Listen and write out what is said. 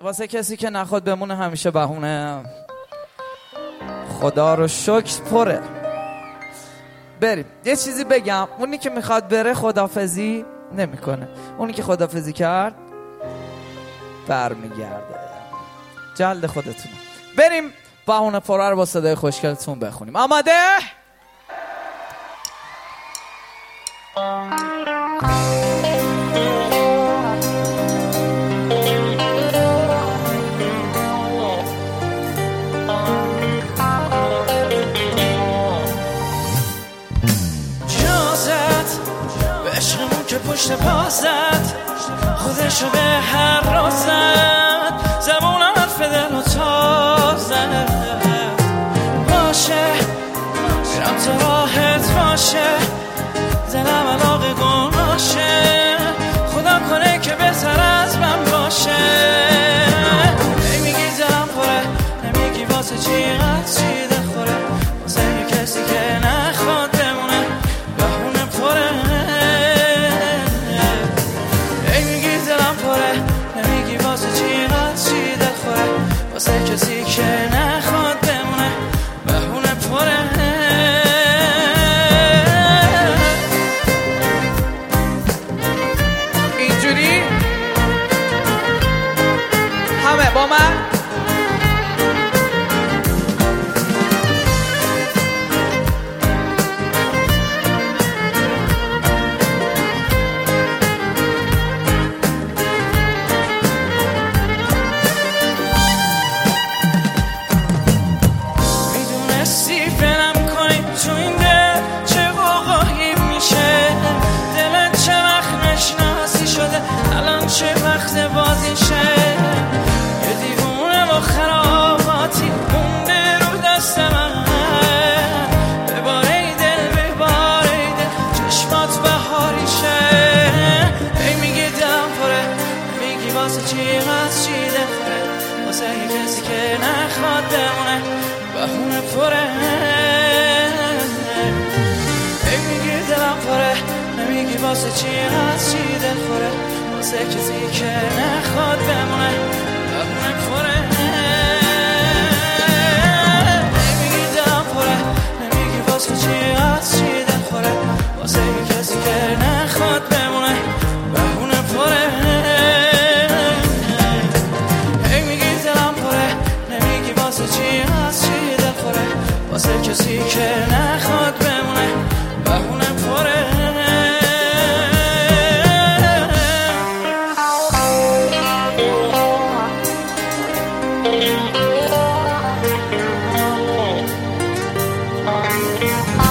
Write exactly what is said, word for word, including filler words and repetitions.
واسه کسی که نخواد بمونه همیشه بهونه. خدا رو شکر پره. بریم یه چیزی بگم، اونی که میخواد بره خدافزی نمیکنه، اونی که خدافزی کرد برمیگرده. جلد خودتون. بریم بهونه پره رو با صدای خوشگلتون بخونیم. آماده؟ که پشت پا زد خودشو به هر را زد، زبون حرف دل و تا زد. باشه میرم تو راحت باشه، دلم علاقه گناشه، خدا کنه که بهتر از من باشه. ای میگی دلم پره، نمیگی واسه چی قد چی دل خوره، واسه یه کسی که نخواد بمونه بهونه پره. واسه کسی که نخواد بمونه بهونه پره. اینجوری همه با من. چه وقت بازیشه یه دیوونه با خراباتی مونده رو دست من. بباره دل بباره دل چشمات بهاریشه. ای میگی دلم پره، میگی واسه چی از چی دل خوره، واسه یه کسی که نخواد بمونه بهونه پره. ای میگی دلم پره، نمیگی واسه چی از چی دل خوره، واسه کسی که نخواد بمونه بهونه پره. نمیگی دلم پره، نمیگی واسه چی از چی دل خوره، واسه کسی که نخواد بمونه بهونه پره. نمیگی دلم پره، نمیگی واسه چی از چی دل خوره، واسه کسی که نخواد بمونه بهونه پره. Thank you.